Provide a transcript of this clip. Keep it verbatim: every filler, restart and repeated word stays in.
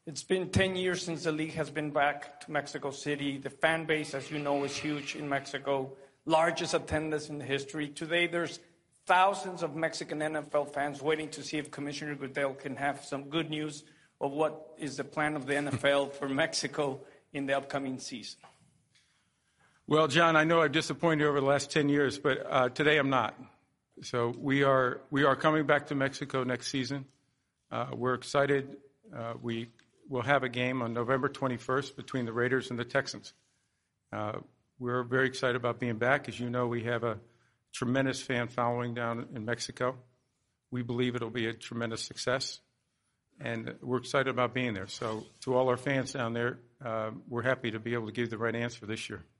It's been ten years since the league has been back to Mexico City. The fan base, as you know, is huge in Mexico. Largest attendance in history. Today, there's thousands of Mexican N F L fans waiting to see if Commissioner Goodell can have some good news of what is the plan of the N F L for Mexico in the upcoming season. Well, John, I know I've disappointed you over the last ten years, but uh, today I'm not. So we are we are coming back to Mexico next season. Uh, we're excited. Uh, we will have a game on November twenty-first between the Raiders and the Texans. Uh, we're very excited about being back. As you know, we have a tremendous fan following down in Mexico. We believe it'll be a tremendous success, and we're excited about being there. So to all our fans down there, uh, we're happy to be able to give you the right answer this year.